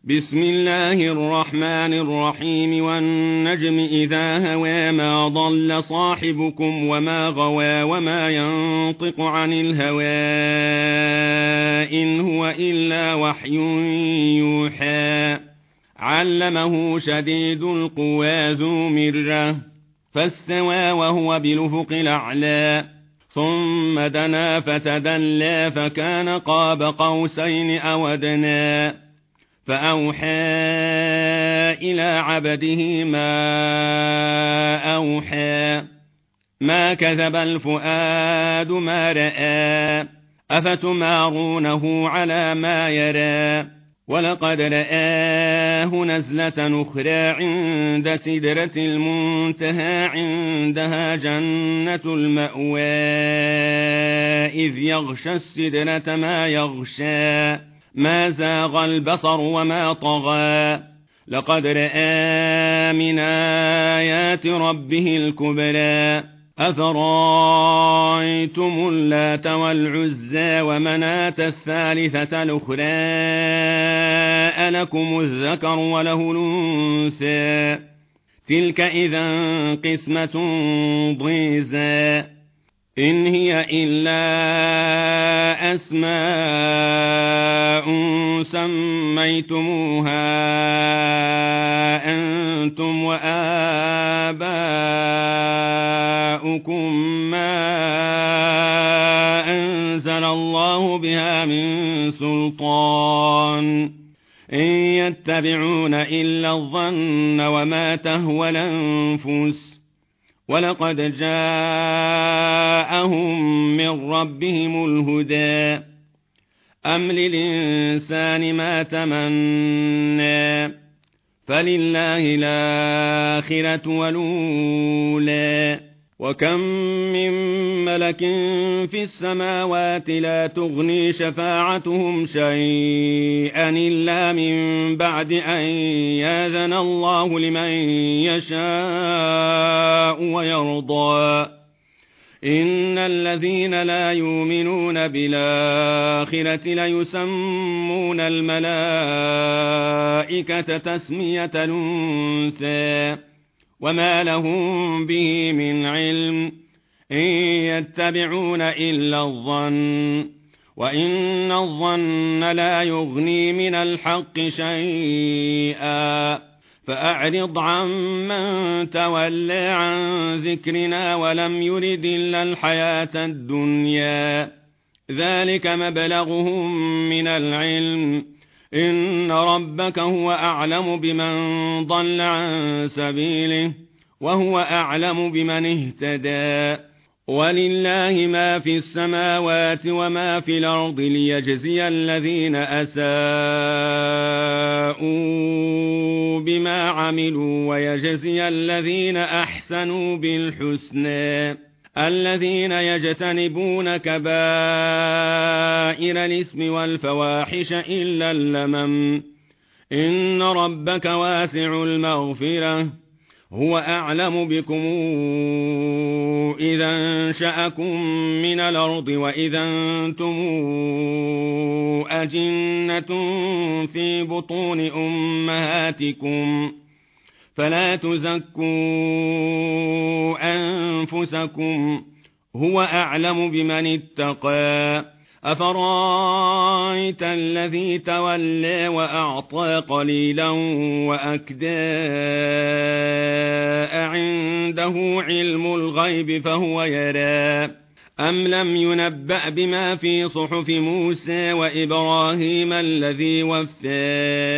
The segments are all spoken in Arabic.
بسم الله الرحمن الرحيم والنجم إذا هوى ما ضل صاحبكم وما غوى وما ينطق عن الهوى إن هو إلا وحي يوحى علمه شديد القوى ذو مرة فاستوى وهو بالأفق الأعلى ثم دنا فتدلى فكان قاب قوسين أو أدنى فأوحى إلى عبده ما أوحى ما كذب الفؤاد ما رأى أفتمارونه على ما يرى ولقد رآه نزلة أخرى عند سدرة المنتهى عندها جنة المأوى إذ يغشى السدرة ما يغشى ما زاغ البصر وما طغى لقد رأى من آيات ربه الكبرى أفرأيتم اللات والعزى ومناة الثالثة الأخرى ألكم الذكر وله الأنثى تلك إذا قسمة ضيزى إن هي إلا أسماء سميتموها أنتم وآباؤكم ما أنزل الله بها من سلطان إن يتبعون إلا الظن وما تهوى الأنفس ولقد جاءهم من ربهم الهدى أم للإنسان ما تمنى فلله الآخرة والأولى وكم من ملك في السماوات لا تغني شفاعتهم شيئا إلا من بعد أن يأذن الله لمن يشاء ويرضى إن الذين لا يؤمنون بالآخرة ليسمون الملائكة تسمية الأنثى وما لهم به من علم إن يتبعون إلا الظن وإن الظن لا يغني من الحق شيئا فأعرض عمن تولى عن ذكرنا ولم يرد إلا الحياة الدنيا ذلك مبلغهم من العلم إن ربك هو أعلم بمن ضل عن سبيله وهو أعلم بمن اهتدى ولله ما في السماوات وما في الأرض ليجزي الذين أساءوا بما عملوا ويجزي الذين أحسنوا بالحسنى الذين يجتنبون كبائر الإثم والفواحش إلا اللمم إن ربك واسع المغفرة هو أعلم بكم إذا انشأكم من الأرض وإذا أنتم أجنة في بطون أمهاتكم فلا تزكوا أنفسكم هو أعلم بمن اتقى أفرأيت الذي تولى وأعطى قليلا وأكدى عنده علم الغيب فهو يرى أم لم ينبأ بما في صحف موسى وإبراهيم الذي وفى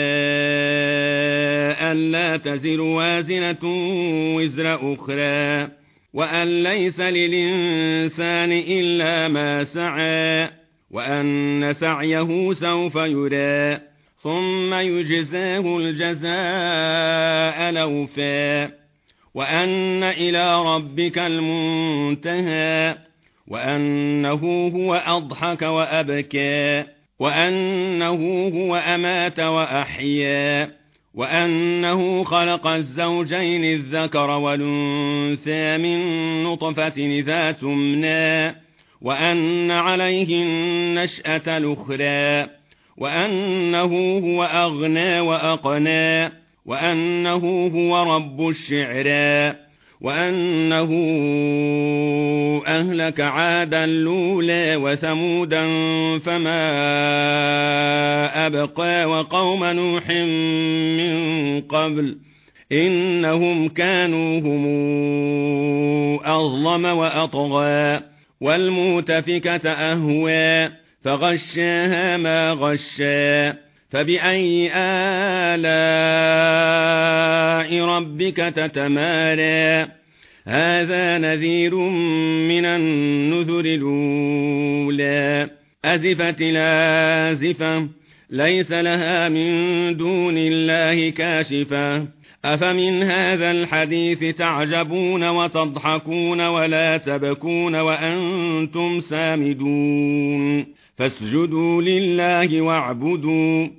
ألا تزر وازنة وزر أخرى وأن ليس للإنسان إلا ما سعى وأن سعيه سوف يرى ثم يجزاه الجزاء الأوفى وأن إلى ربك المنتهى وأنه هو أضحك وأبكى وأنه هو أمات وأحيا وأنه خلق الزوجين الذكر والأنثى من نطفة إذا تمنى وأن عليه النشأة الأخرى وأنه هو أغنى وأقنى، وأنه هو رب الشعرى، وأنه أهلك عادا الأولى وثمودا فما أبقى وقوم نوح من قبل إنهم كانوا هم أظلم وأطغى، والمؤتفكة أهوى فغشاها ما غشا، فبأي آلاء ربك تتمارى. هذا نذير من النذر الأولى. أزفت الآزفة ليس لها من دون الله كاشفة. أفمن هذا الحديث تعجبون وتضحكون ولا تبكون وأنتم سامدون. فاسجدوا لله واعبدوا.